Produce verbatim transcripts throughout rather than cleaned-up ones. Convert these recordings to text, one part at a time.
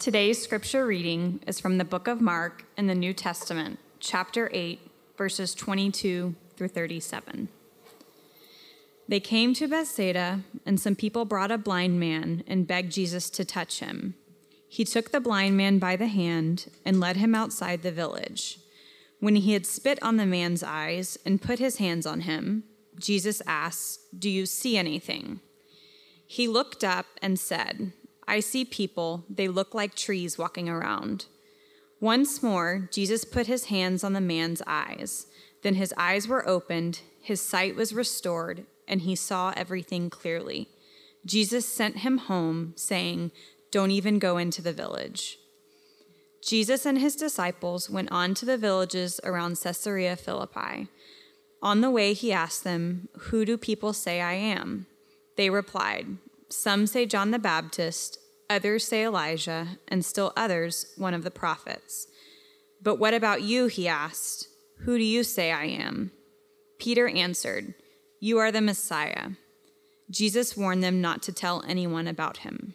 Today's scripture reading is from the book of Mark in the New Testament, chapter eight, verses twenty-two through thirty-seven. They came to Bethsaida, and some people brought a blind man and begged Jesus to touch him. He took the blind man by the hand and led him outside the village. When he had spit on the man's eyes and put his hands on him, Jesus asked, "Do you see anything?" He looked up and said, "I see people. They look like trees walking around." Once more, Jesus put his hands on the man's eyes. Then his eyes were opened, his sight was restored, and he saw everything clearly. Jesus sent him home, saying, "Don't even go into the village." Jesus and his disciples went on to the villages around Caesarea Philippi. On the way, he asked them, "Who do people say I am?" They replied, "Some say John the Baptist, others say Elijah, and still others, one of the prophets." "But what about you?" he asked. "Who do you say I am?" Peter answered, "You are the Messiah." Jesus warned them not to tell anyone about him.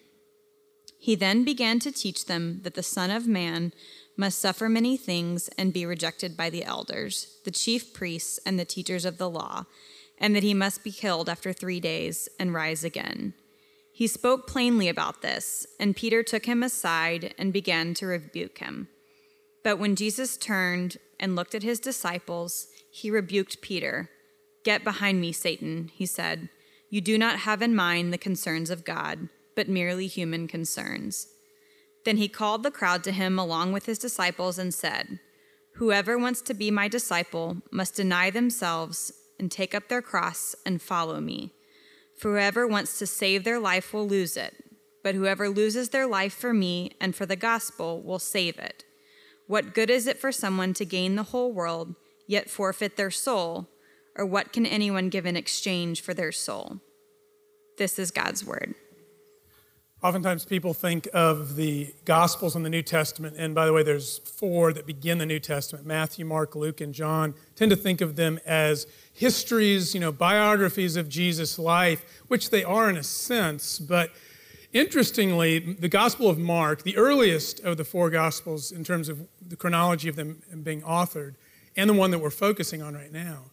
He then began to teach them that the Son of Man must suffer many things and be rejected by the elders, the chief priests, and the teachers of the law, and that he must be killed after three days and rise again. He spoke plainly about this, and Peter took him aside and began to rebuke him. But when Jesus turned and looked at his disciples, he rebuked Peter. "Get behind me, Satan," he said. "You do not have in mind the concerns of God, but merely human concerns." Then he called the crowd to him along with his disciples and said, "Whoever wants to be my disciple must deny themselves and take up their cross and follow me. For whoever wants to save their life will lose it, but whoever loses their life for me and for the gospel will save it. What good is it for someone to gain the whole world, yet forfeit their soul? Or what can anyone give in exchange for their soul?" This is God's word. Oftentimes people think of the Gospels in the New Testament, and by the way, there's four that begin the New Testament, Matthew, Mark, Luke, and John, tend to think of them as histories, you know, biographies of Jesus' life, which they are in a sense, but interestingly, the Gospel of Mark, the earliest of the four Gospels in terms of the chronology of them being authored, and the one that we're focusing on right now,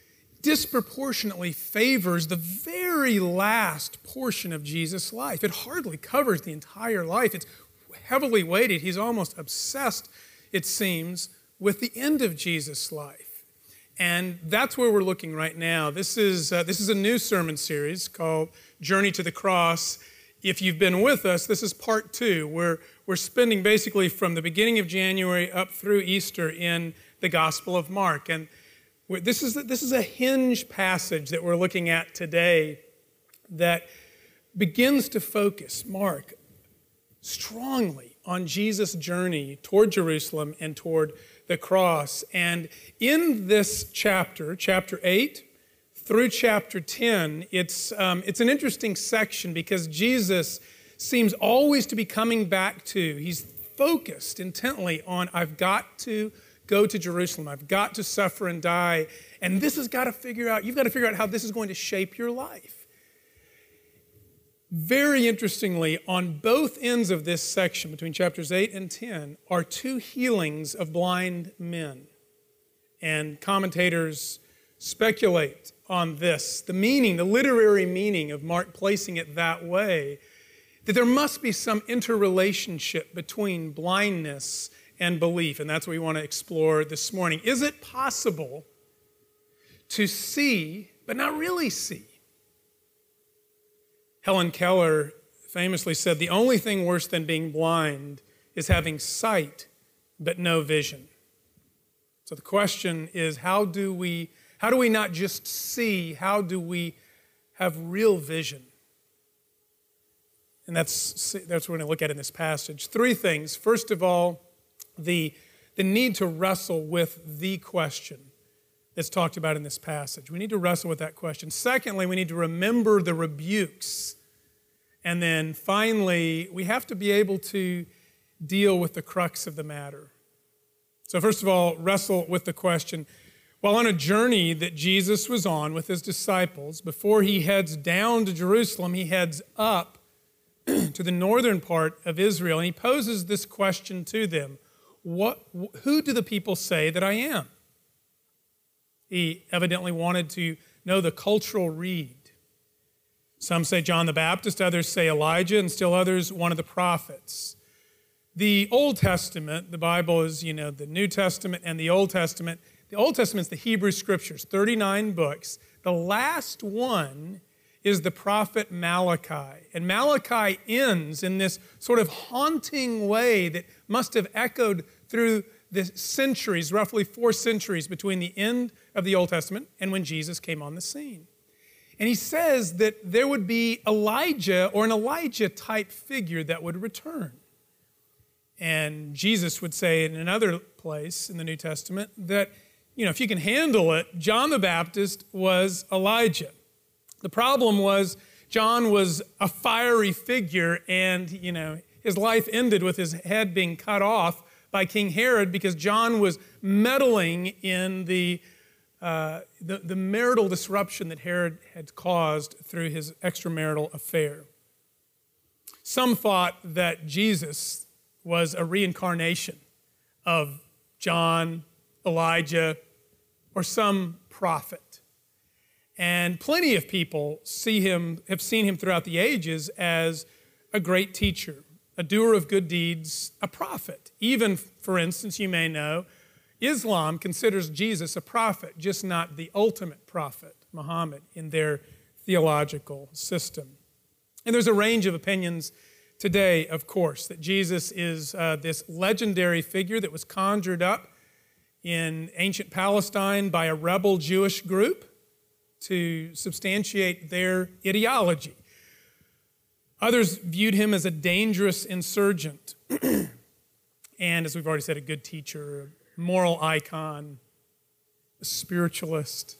disproportionately favors the very last portion of Jesus' life. It hardly covers the entire life. It's heavily weighted. He's almost obsessed, it seems, with the end of Jesus' life. And that's where we're looking right now. This is, uh, this is a new sermon series called Journey to the Cross. If you've been with us, this is part two. We're, we're spending basically from the beginning of January up through Easter in the Gospel of Mark. And This is, this is a hinge passage that we're looking at today that begins to focus, Mark, strongly on Jesus' journey toward Jerusalem and toward the cross. And in this chapter, chapter eight through chapter ten, it's, um, it's an interesting section because Jesus seems always to be coming back to, he's focused intently on, I've got to go to Jerusalem. I've got to suffer and die. And this has got to figure out, you've got to figure out how this is going to shape your life. Very interestingly, on both ends of this section, between chapters eight and ten, are two healings of blind men. And commentators speculate on this, the meaning, the literary meaning of Mark placing it that way, that there must be some interrelationship between blindness and belief, and that's what we want to explore this morning. Is it possible to see, but not really see? Helen Keller famously said, the only thing worse than being blind is having sight, but no vision. So the question is, how do we, how do we not just see, how do we have real vision? And that's, that's what we're going to look at in this passage. Three things. First of all, The, the need to wrestle with the question that's talked about in this passage. We need to wrestle with that question. Secondly, we need to remember the rebukes. And then finally, we have to be able to deal with the crux of the matter. So first of all, wrestle with the question. While on a journey that Jesus was on with his disciples, before he heads down to Jerusalem, he heads up to the northern part of Israel, and he poses this question to them. What, who do the people say that I am? He evidently wanted to know the cultural read. Some say John the Baptist, others say Elijah, and still others one of the prophets. The Old Testament, the Bible is, you know, the New Testament and the Old Testament. The Old Testament is the Hebrew Scriptures, thirty-nine books. The last one is the prophet Malachi. And Malachi ends in this sort of haunting way that must have echoed through the centuries, roughly four centuries between the end of the Old Testament and when Jesus came on the scene. And he says that there would be Elijah or an Elijah-type figure that would return. And Jesus would say in another place in the New Testament that, you know, if you can handle it, John the Baptist was Elijah. The problem was John was a fiery figure, and, you know, his life ended with his head being cut off by King Herod because John was meddling in the, uh, the, the marital disruption that Herod had caused through his extramarital affair. Some thought that Jesus was a reincarnation of John, Elijah, or some prophet. And plenty of people see him, have seen him throughout the ages as a great teacher, a doer of good deeds, a prophet. Even, for instance, you may know, Islam considers Jesus a prophet, just not the ultimate prophet, Muhammad, in their theological system. And there's a range of opinions today, of course, that Jesus is uh, this legendary figure that was conjured up in ancient Palestine by a rebel Jewish group to substantiate their ideology. Others viewed him as a dangerous insurgent, and as we've already said, a good teacher, a moral icon, a spiritualist.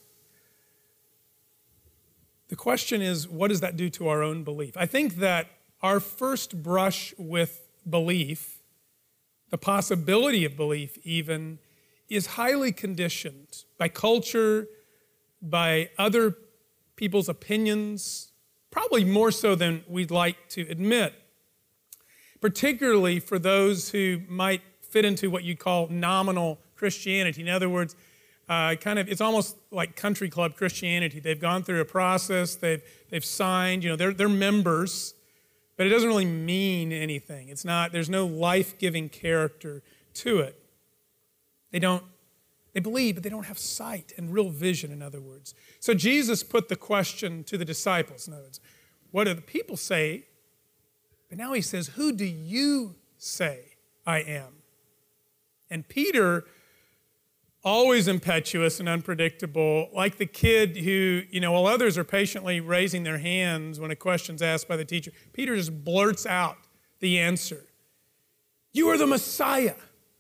The question is, what does that do to our own belief? I think that our first brush with belief, the possibility of belief even, is highly conditioned by culture, by other people's opinions, probably more so than we'd like to admit, particularly for those who might fit into what you call nominal Christianity. In other words, uh, kind of, it's almost like country club Christianity. They've gone through a process, they've, they've signed, you know, they're, they're members, but it doesn't really mean anything. It's not, there's no life-giving character to it. They don't They believe, but they don't have sight and real vision, in other words. So Jesus put the question to the disciples. In other words, what do the people say? But now he says, who do you say I am? And Peter, always impetuous and unpredictable, like the kid who, you know, while others are patiently raising their hands when a question's asked by the teacher, Peter just blurts out the answer. You are the Messiah.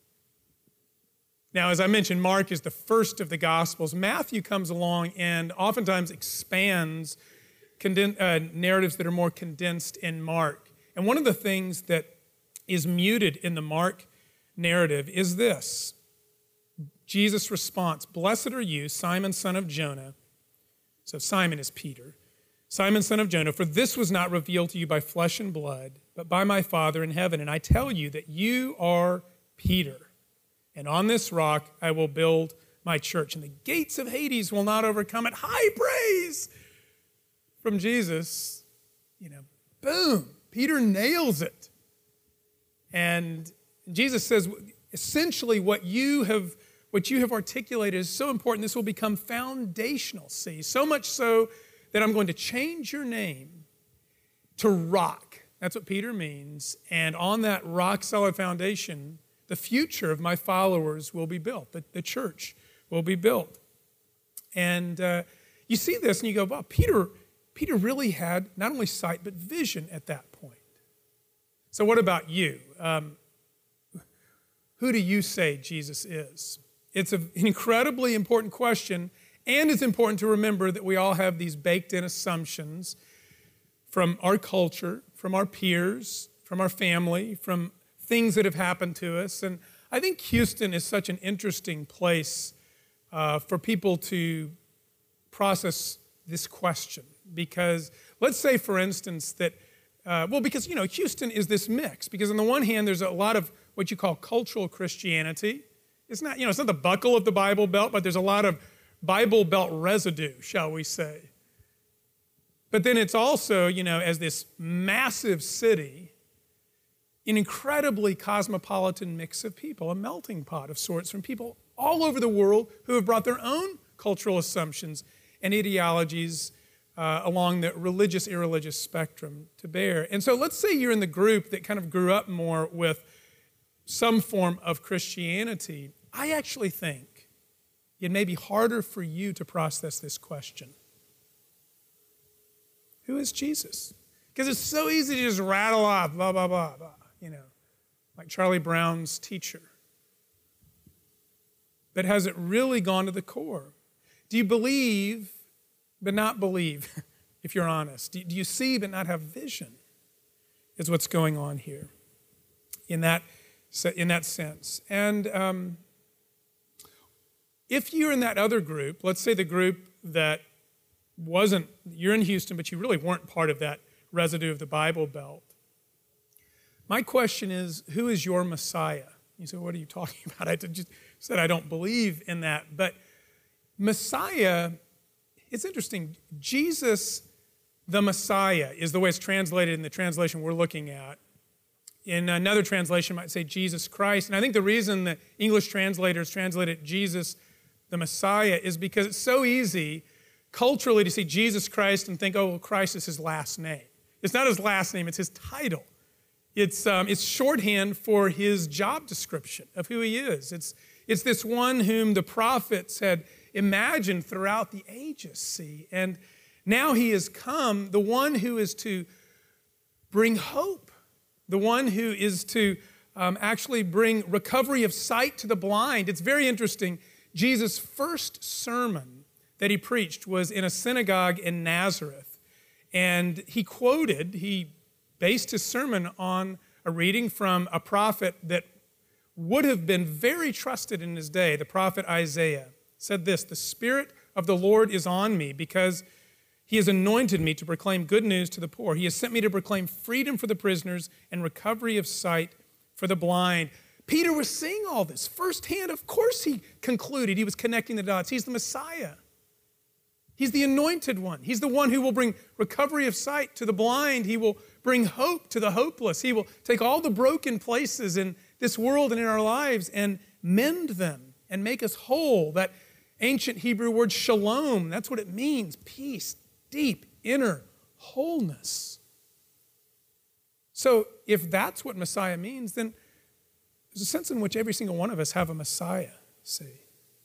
Now, as I mentioned, Mark is the first of the Gospels. Matthew comes along and oftentimes expands conden- uh, narratives that are more condensed in Mark. And one of the things that is muted in the Mark narrative is this. Jesus' response, blessed are you, Simon, son of Jonah. So Simon is Peter. Simon, son of Jonah, for this was not revealed to you by flesh and blood, but by my Father in heaven. And I tell you that you are Peter. And on this rock I will build my church, and the gates of Hades will not overcome it. High praise from Jesus. You know, boom, Peter nails it. And Jesus says, essentially what you have, what you have articulated is so important, this will become foundational, see, so much so that I'm going to change your name to Rock. That's what Peter means. And on that rock-solid foundation, the future of my followers will be built. The, the church will be built. And uh, you see this and you go, wow, Peter, Peter really had not only sight but vision at that point. So what about you? Um, who do you say Jesus is? It's an incredibly important question, and it's important to remember that we all have these baked-in assumptions from our culture, from our peers, from our family, from things that have happened to us. And I think Houston is such an interesting place uh, for people to process this question. Because let's say, for instance, that Uh, well, because, you know, Houston is this mix. Because on the one hand, there's a lot of what you call cultural Christianity. It's not, you know, it's not the buckle of the Bible Belt, but there's a lot of Bible Belt residue, shall we say. But then it's also, you know, as this massive city, an incredibly cosmopolitan mix of people, a melting pot of sorts from people all over the world who have brought their own cultural assumptions and ideologies uh, along the religious, irreligious spectrum to bear. And so let's say you're in the group that kind of grew up more with some form of Christianity. I actually think it may be harder for you to process this question. Who is Jesus? Because it's so easy to just rattle off, blah, blah, blah, blah, you know, like Charlie Brown's teacher. But has it really gone to the core? Do you believe but not believe, if you're honest? Do you see but not have vision? Is what's going on here in that, in that sense. And um, if you're in that other group, let's say the group that wasn't, you're in Houston, but you really weren't part of that residue of the Bible Belt. My question is, who is your Messiah? You say, what are you talking about? I just said I don't believe in that. But Messiah, it's interesting. Jesus, the Messiah, is the way it's translated in the translation we're looking at. In another translation, might say Jesus Christ. And I think the reason that English translators translated Jesus, the Messiah, is because it's so easy culturally to see Jesus Christ and think, oh, well, Christ is his last name. It's not his last name, it's his title. It's, um, it's shorthand for his job description of who he is. It's, it's this one whom the prophets had imagined throughout the ages, see. And now he has come, the one who is to bring hope, the one who is to um, actually bring recovery of sight to the blind. It's very interesting. Jesus' first sermon that he preached was in a synagogue in Nazareth. And he quoted, he based his sermon on a reading from a prophet that would have been very trusted in his day. The prophet Isaiah said this, "The Spirit of the Lord is on me because he has anointed me to proclaim good news to the poor. He has sent me to proclaim freedom for the prisoners and recovery of sight for the blind." Peter was seeing all this firsthand. Of course he concluded he was connecting the dots. He's the Messiah. He's the anointed one. He's the one who will bring recovery of sight to the blind. He will bring hope to the hopeless. He will take all the broken places in this world and in our lives and mend them and make us whole. That ancient Hebrew word shalom, that's what it means. Peace, deep, inner wholeness. So if that's what Messiah means, then there's a sense in which every single one of us have a Messiah, see.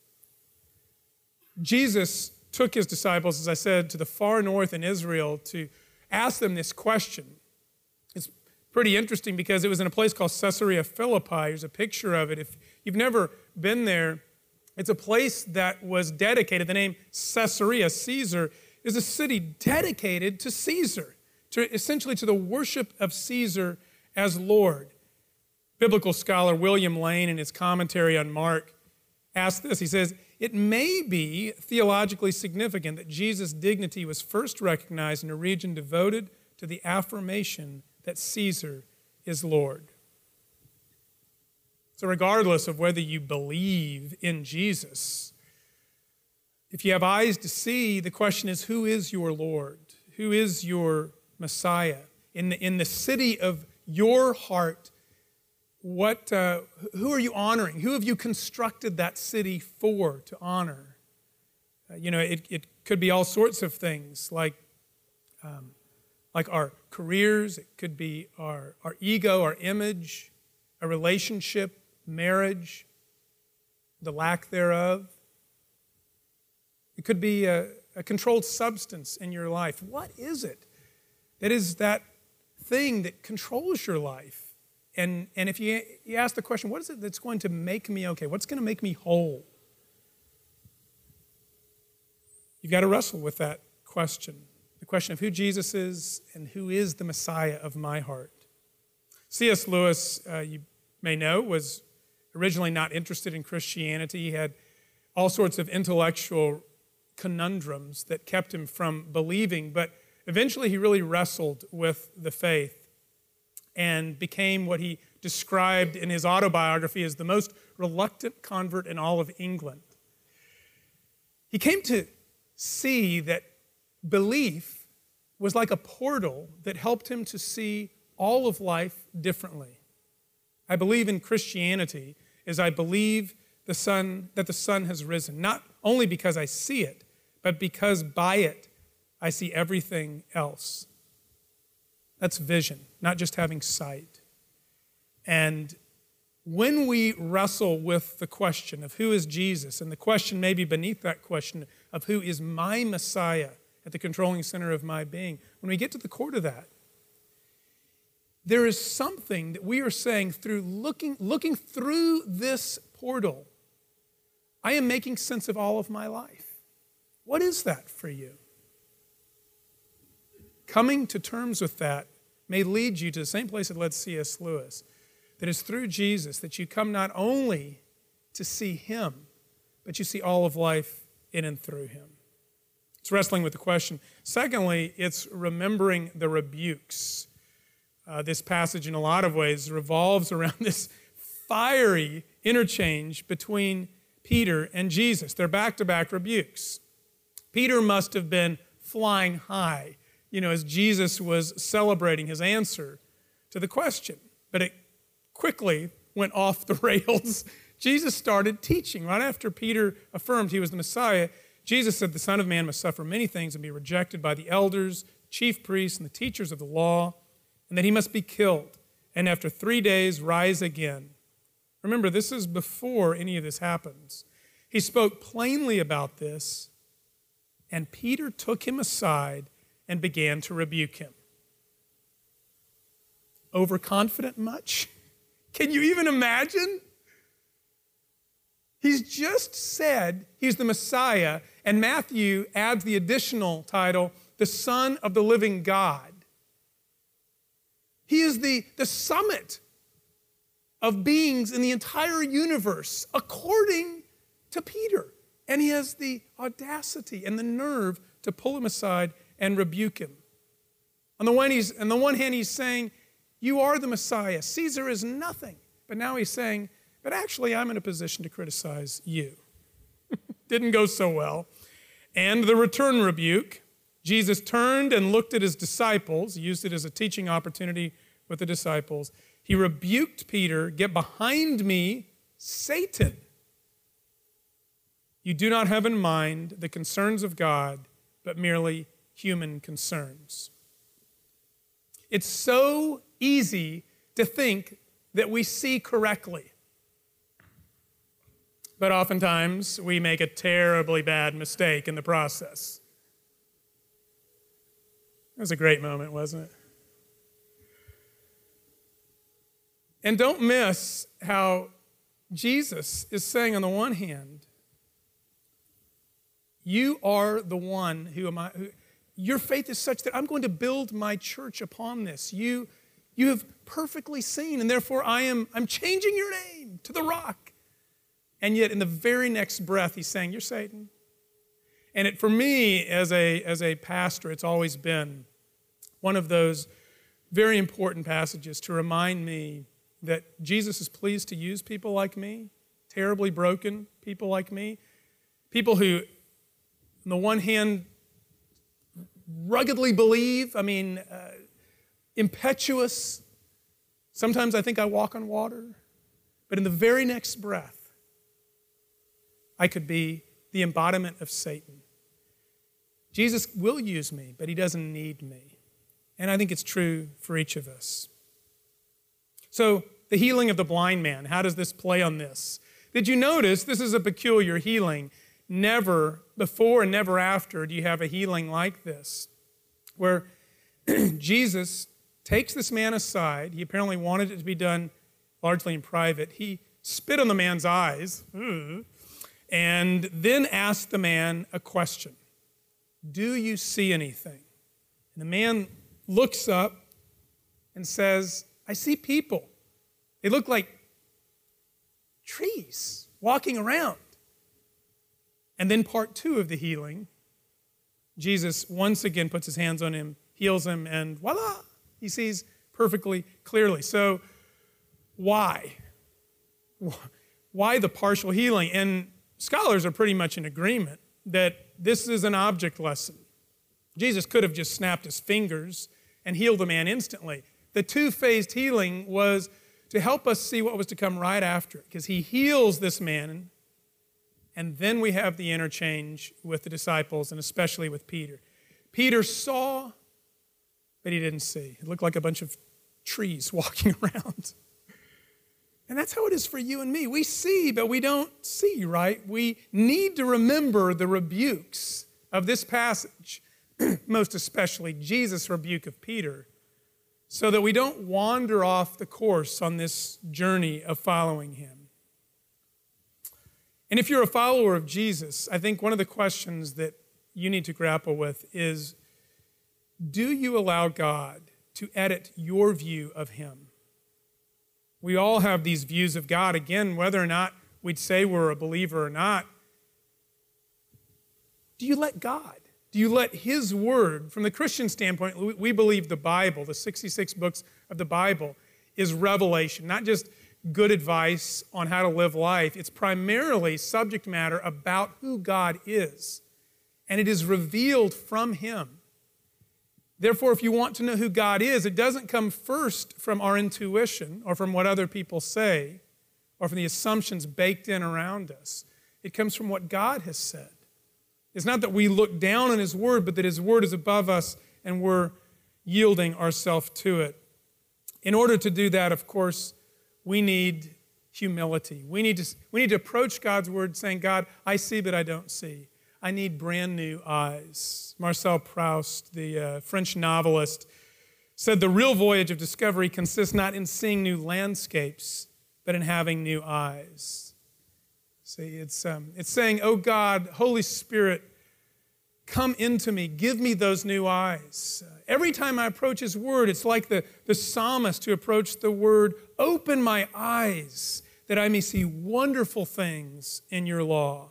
Jesus took his disciples, as I said, to the far north in Israel to ask them this question. It's pretty interesting because it was in a place called Caesarea Philippi. There's a picture of it. If you've never been there, it's a place that was dedicated. The name Caesarea, Caesar, is a city dedicated to Caesar, to essentially to the worship of Caesar as Lord. Biblical scholar William Lane, in his commentary on Mark, asked this. He says, "It may be theologically significant that Jesus' dignity was first recognized in a region devoted to the affirmation that Caesar is Lord." So regardless of whether you believe in Jesus, if you have eyes to see, the question is, who is your Lord? Who is your Messiah? In the, in the city of your heart, What, uh, who are you honoring? Who have you constructed that city for, to honor? Uh, you know, it, it could be all sorts of things, like, um, like our careers. It could be our, our ego, our image, a relationship, marriage, the lack thereof. It could be a, a controlled substance in your life. What is it that is that thing that controls your life? And, and if you, you ask the question, what is it that's going to make me okay? What's going to make me whole? You've got to wrestle with that question, the question of who Jesus is and who is the Messiah of my heart. C S Lewis, uh, you may know, was originally not interested in Christianity. He had all sorts of intellectual conundrums that kept him from believing, but Eventually, he really wrestled with the faith and became what he described in his autobiography as the most reluctant convert in all of England. He came to see that belief was like a portal that helped him to see all of life differently. I believe in Christianity as I believe the sun, that the sun has risen, not only because I see it, but because by it I see everything else. That's vision, not just having sight. And when we wrestle with the question of who is Jesus, and the question maybe beneath that question of who is my Messiah at the controlling center of my being, when we get to the core of that, there is something that we are saying through looking, looking through this portal, I am making sense of all of my life. What is that for you? Coming to terms with that may lead you to the same place that led C S Lewis, that is through Jesus that you come not only to see him, but you see all of life in and through him. It's wrestling with the question. Secondly, it's remembering the rebukes. Uh, this passage, in a lot of ways, revolves around this fiery interchange between Peter and Jesus. They're back-to-back rebukes. Peter must have been flying high, you know, as Jesus was celebrating his answer to the question. But it quickly went off the rails. Jesus started teaching. Right after Peter affirmed he was the Messiah, Jesus said the Son of Man must suffer many things and be rejected by the elders, chief priests, and the teachers of the law, and that he must be killed, and after three days rise again. Remember, this is before any of this happens. He spoke plainly about this, and Peter took him aside and began to rebuke him. Overconfident much? Can you even imagine? He's just said he's the Messiah, and Matthew adds the additional title, the Son of the Living God. He is the, the summit of beings in the entire universe, according to Peter. And he has the audacity and the nerve to pull him aside and rebuke him. On the one, he's, on the one hand, he's saying, you are the Messiah. Caesar is nothing. But now he's saying, but actually, I'm in a position to criticize you. Didn't go so well. And the return rebuke. Jesus turned and looked at his disciples. He used it as a teaching opportunity with the disciples. He rebuked Peter, get behind me, Satan. You do not have in mind the concerns of God, but merely human concerns. It's so easy to think that we see correctly. But oftentimes, we make a terribly bad mistake in the process. It was a great moment, wasn't it? And don't miss how Jesus is saying, on the one hand, you are the one who am I, who, your faith is such that I'm going to build my church upon this. You, you have perfectly seen, and therefore I am I'm changing your name to the Rock. And yet in the very next breath, he's saying, you're Satan. And it, for me, as a, as a pastor, it's always been one of those very important passages to remind me that Jesus is pleased to use people like me, terribly broken people like me, people who, on the one hand, ruggedly believe, I mean, uh, impetuous. Sometimes I think I walk on water. But in the very next breath, I could be the embodiment of Satan. Jesus will use me, but he doesn't need me. And I think it's true for each of us. So, the healing of the blind man, how does this play on this? Did you notice this is a peculiar healing? Never before and never after do you have a healing like this, where Jesus takes this man aside. He apparently wanted it to be done largely in private. He spit on the man's eyes and then asked the man a question. Do you see anything? And the man looks up and says, I see people. They look like trees walking around. And then part two of the healing, Jesus once again puts his hands on him heals him, and voila, he sees perfectly clearly. So why? Why the partial healing? And scholars are pretty much in agreement that this is an object lesson. Jesus could have just snapped his fingers and healed the man instantly. The two-phased healing was to help us see what was to come right after it, because he heals this man, and then we have the interchange with the disciples, and especially with Peter. Peter saw, but he didn't see. It looked like a bunch of trees walking around. And that's how it is for you and me. We see, but we don't see, right? We need to remember the rebukes of this passage, most especially Jesus' rebuke of Peter, so that we don't wander off the course on this journey of following him. And if you're a follower of Jesus, I think one of the questions that you need to grapple with is, do you allow God to edit your view of him? We all have these views of God, again, whether or not we'd say we're a believer or not. Do you let God? Do you let his word, from the Christian standpoint, we believe the Bible, the sixty-six books of the Bible, is revelation, not just good advice on how to live life. It's primarily subject matter about who God is, and it is revealed from him. Therefore, if you want to know who God is, it doesn't come first from our intuition or from what other people say or from the assumptions baked in around us. It comes from what God has said. It's not that we look down on his word, but that his word is above us and we're yielding ourselves to it. In order to do that, of course, we need humility. We need to, we need to approach God's word saying, God, I see, but I don't see. I need brand new eyes. Marcel Proust, the uh, French novelist, said the real voyage of discovery consists not in seeing new landscapes, but in having new eyes. See, it's, um, it's saying, oh God, Holy Spirit, come into me. Give me those new eyes. Uh, every time I approach his word, it's like the, the psalmist who approached the word, open my eyes that I may see wonderful things in your law.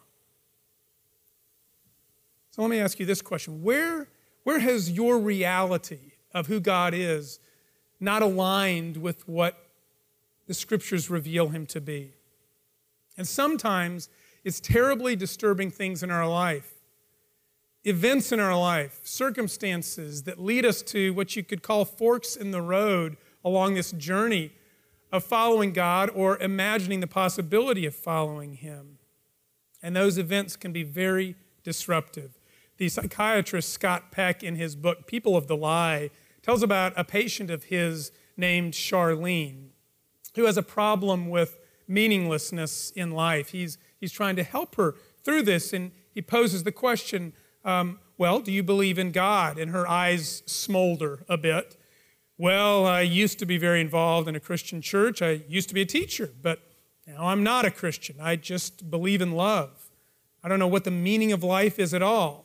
So let me ask you this question. Where, where has your reality of who God is not aligned with what the scriptures reveal him to be? And sometimes it's terribly disturbing things in our life, events in our life, circumstances that lead us to what you could call forks in the road along this journey of following God or imagining the possibility of following him. And those events can be very disruptive. The psychiatrist Scott Peck, in his book, People of the Lie, tells about a patient of his named Charlene, who has a problem with meaninglessness in life. He's, he's trying to help her through this, and he poses the question, um, well, do you believe in God? And her eyes smolder a bit. Well, I used to be very involved in a Christian church. I used to be a teacher, but now I'm not a Christian. I just believe in love. I don't know what the meaning of life is at all.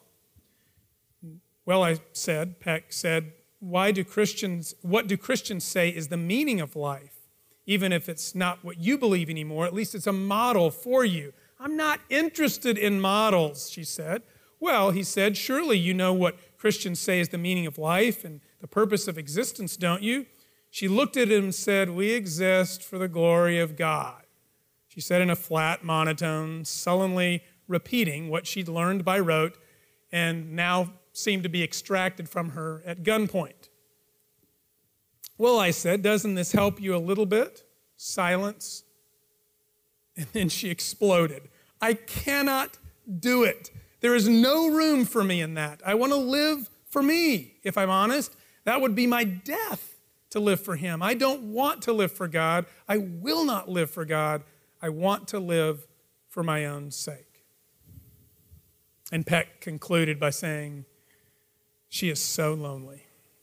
Well, I said, Peck said, why do Christians, what do Christians say is the meaning of life? Even if it's not what you believe anymore, at least it's a model for you. I'm not interested in models, she said. Well, he said, surely you know what Christians say is the meaning of life and the purpose of existence, don't you? She looked at him and said, we exist for the glory of God. She said in a flat monotone, sullenly repeating what she'd learned by rote and now seemed to be extracted from her at gunpoint. Well, I said, doesn't this help you a little bit? Silence. And then she exploded. I cannot do it. There is no room for me in that. I want to live for me, if I'm honest. That would be my death to live for him. I don't want to live for God. I will not live for God. I want to live for my own sake. And Peck concluded by saying, she is so lonely.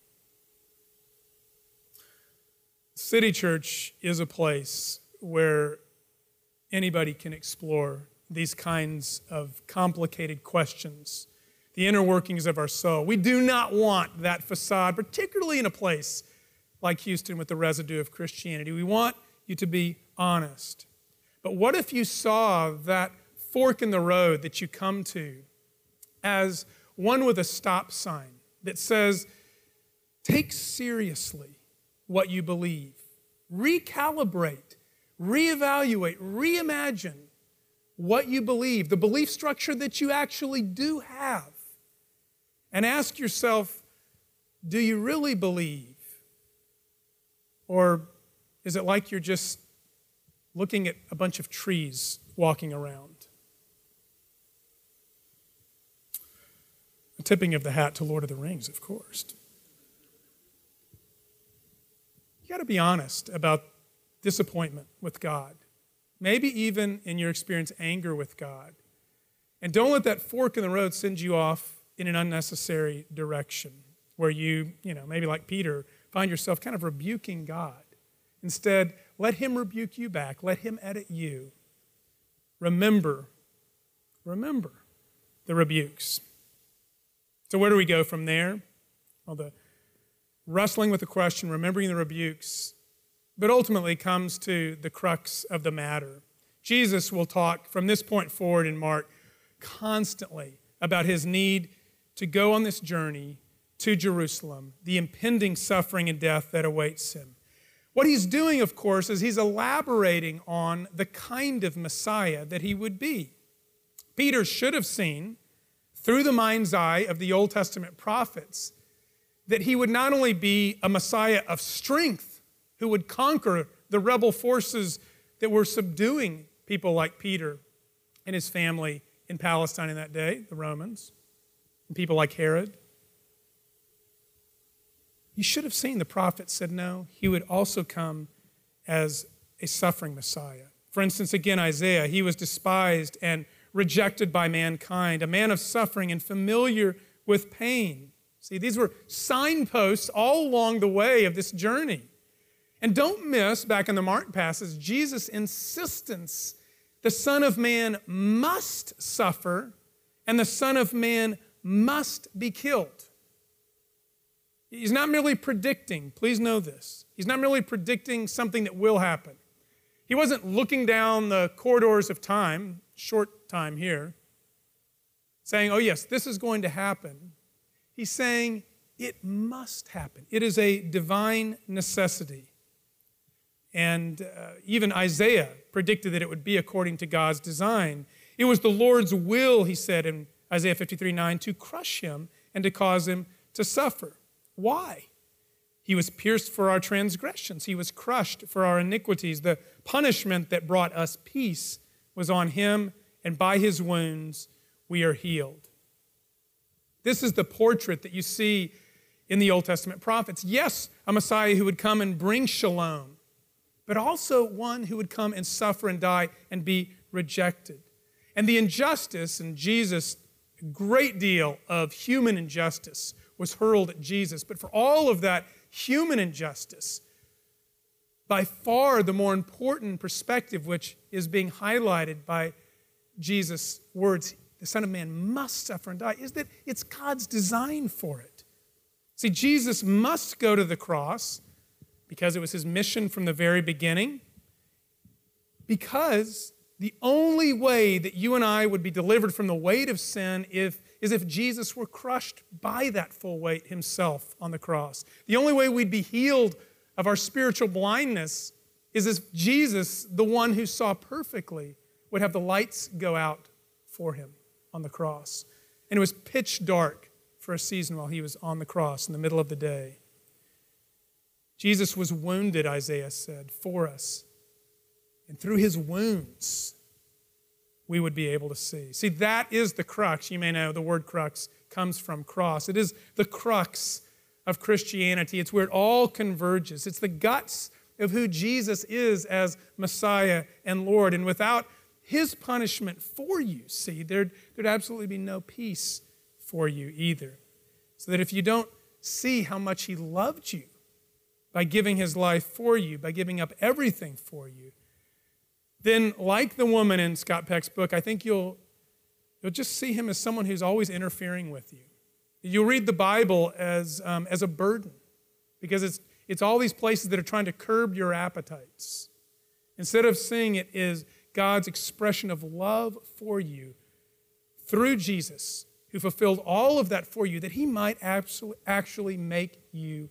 City Church is a place where anybody can explore these kinds of complicated questions, the inner workings of our soul. We do not want that facade, particularly in a place like Houston with the residue of Christianity. We want you to be honest. But what if you saw that fork in the road that you come to as one with a stop sign that says, take seriously what you believe. Recalibrate, reevaluate, reimagine what you believe, the belief structure that you actually do have. And ask yourself, do you really believe? Or is it like you're just looking at a bunch of trees walking around? A tipping of the hat to Lord of the Rings, of course. You got to be honest about disappointment with God. Maybe even, in your experience, anger with God. And don't let that fork in the road send you off in an unnecessary direction where you, you know, maybe like Peter, find yourself kind of rebuking God. Instead, let him rebuke you back. Let him edit you. Remember, remember the rebukes. So where do we go from there? Well, the wrestling with the question, remembering the rebukes, but ultimately comes to the crux of the matter. Jesus will talk from this point forward in Mark constantly about his need to go on this journey to Jerusalem, the impending suffering and death that awaits him. What he's doing, of course, is he's elaborating on the kind of Messiah that he would be. Peter should have seen, through the mind's eye of the Old Testament prophets, that he would not only be a Messiah of strength who would conquer the rebel forces that were subduing people like Peter and his family in Palestine in that day, the Romans, and people like Herod. You should have seen the prophets said no, he would also come as a suffering Messiah. For instance, again, Isaiah, he was despised and rejected by mankind, a man of suffering and familiar with pain. See, these were signposts all along the way of this journey. And don't miss, back in the Mark passage, Jesus' insistence, the Son of Man must suffer and the Son of Man must be killed. He's not merely predicting, please know this, he's not merely predicting something that will happen. He wasn't looking down the corridors of time, short time here, saying, oh yes, this is going to happen. He's saying it must happen. It is a divine necessity. And uh, even Isaiah predicted that it would be according to God's design. It was the Lord's will, he said in Isaiah fifty-three nine, to crush him and to cause him to suffer. Why? He was pierced for our transgressions. He was crushed for our iniquities. The punishment that brought us peace was on him, and by his wounds we are healed. This is the portrait that you see in the Old Testament prophets. Yes, a Messiah who would come and bring shalom, but also one who would come and suffer and die and be rejected. And the injustice, and Jesus, a great deal of human injustice was hurled at Jesus. But for all of that human injustice, by far the more important perspective, which is being highlighted by Jesus' words, the Son of Man must suffer and die, is that it's God's design for it. See, Jesus must go to the cross because it was his mission from the very beginning, because the only way that you and I would be delivered from the weight of sin if, is if Jesus were crushed by that full weight himself on the cross. The only way we'd be healed of our spiritual blindness is if Jesus, the one who saw perfectly, would have the lights go out for him on the cross. And it was pitch dark for a season while he was on the cross in the middle of the day. Jesus was wounded, Isaiah said, for us. And through his wounds, we would be able to see. See, that is the crux. You may know the word crux comes from cross. It is the crux of Christianity. It's where it all converges. It's the guts of who Jesus is as Messiah and Lord. And without his punishment for you, see, there'd, there'd absolutely be no peace for you either. So that if you don't see how much he loved you by giving his life for you, by giving up everything for you, then like the woman in Scott Peck's book, I think you'll, you'll just see him as someone who's always interfering with you. You'll read the Bible as, um, as a burden, because it's, it's all these places that are trying to curb your appetites. Instead of seeing it as God's expression of love for you through Jesus, who fulfilled all of that for you, that he might actually make you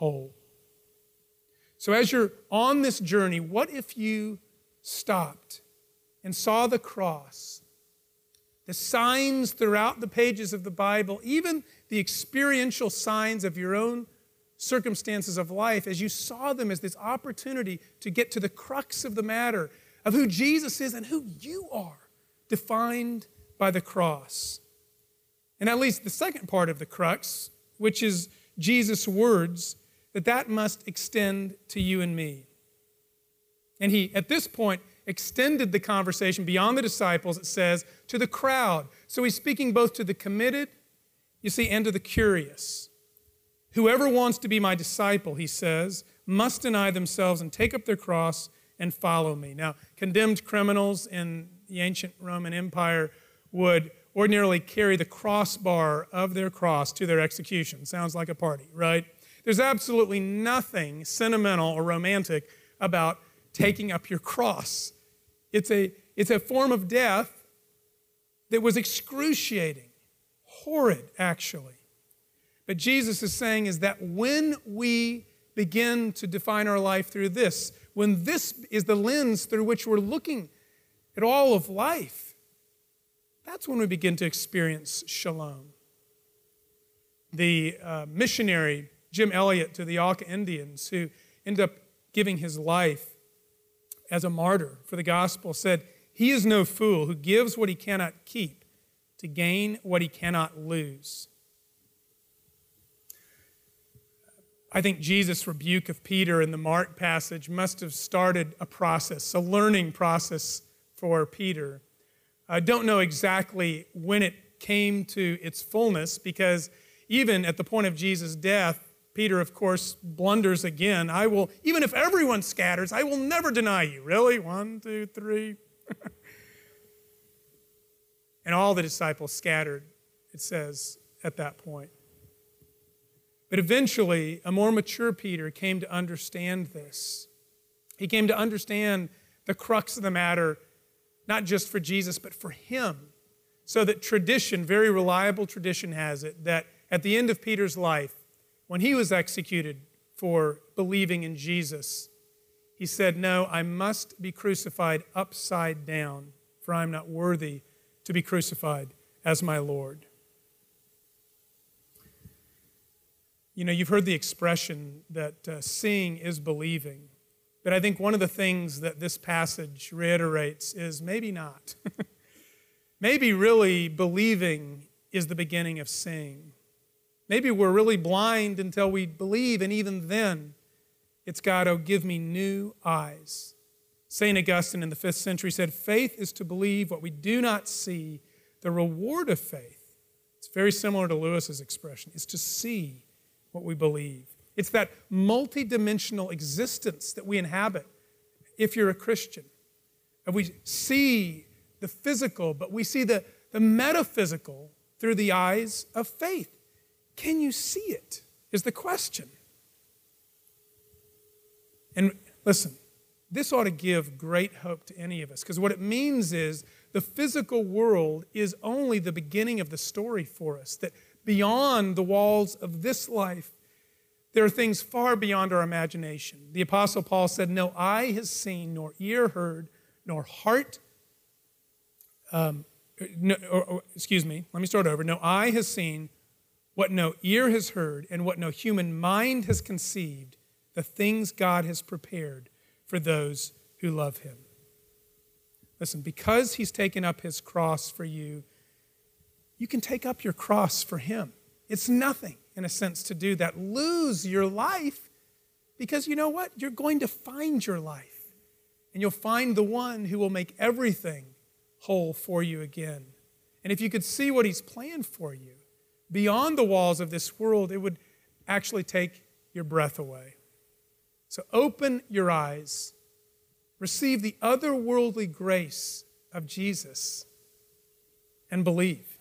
whole. So as you're on this journey, what if you stopped and saw the cross, the signs throughout the pages of the Bible, even the experiential signs of your own circumstances of life, as you saw them as this opportunity to get to the crux of the matter of who Jesus is and who you are, defined by the cross. And at least the second part of the crux, which is Jesus' words, that that must extend to you and me. And he, at this point, extended the conversation beyond the disciples, it says, to the crowd. So he's speaking both to the committed, you see, and to the curious. Whoever wants to be my disciple, he says, must deny themselves and take up their cross and follow me. Now, condemned criminals in the ancient Roman Empire would ordinarily carry the crossbar of their cross to their execution. Sounds like a party, right? There's absolutely nothing sentimental or romantic about taking up your cross. It's a, it's a form of death that was excruciating, horrid, actually. But Jesus is saying is that when we begin to define our life through this, when this is the lens through which we're looking at all of life, that's when we begin to experience shalom. The uh, missionary Jim Elliot to the Auca Indians, who ended up giving his life as a martyr for the gospel, said, "He is no fool who gives what he cannot keep to gain what he cannot lose." I think Jesus' rebuke of Peter in the Mark passage must have started a process, a learning process for Peter. I don't know exactly when it came to its fullness, because even at the point of Jesus' death, Peter, of course, blunders again. I will, even if everyone scatters, I will never deny you. Really? One, two, three. And all the disciples scattered, it says, at that point. But eventually, a more mature Peter came to understand this. He came to understand the crux of the matter, not just for Jesus, but for him. So that tradition, very reliable tradition has it, that at the end of Peter's life, when he was executed for believing in Jesus, he said, "No, I must be crucified upside down, for I am not worthy to be crucified as my Lord." You know, you've heard the expression that uh, seeing is believing. But I think one of the things that this passage reiterates is maybe not. Maybe really believing is the beginning of seeing. Maybe we're really blind until we believe, and even then, it's God, "Oh, give me new eyes." Saint Augustine in the fifth century said, "Faith is to believe what we do not see. The reward of faith," it's very similar to Lewis's expression, "is to see what we believe." It's that multidimensional existence that we inhabit if you're a Christian. And we see the physical, but we see the, the metaphysical through the eyes of faith. Can you see it, is the question. And listen, this ought to give great hope to any of us, because what it means is the physical world is only the beginning of the story for us, that beyond the walls of this life, there are things far beyond our imagination. The Apostle Paul said, "No eye has seen, nor ear heard, nor heart," um, no, or, or, excuse me, let me start over. "No eye has seen, what no ear has heard, and what no human mind has conceived, the things God has prepared for those who love him." Listen, because he's taken up his cross for you, you can take up your cross for him. It's nothing, in a sense, to do that. Lose your life, because you know what? You're going to find your life, and you'll find the one who will make everything whole for you again. And if you could see what he's planned for you, beyond the walls of this world, it would actually take your breath away. So open your eyes, receive the otherworldly grace of Jesus, and believe.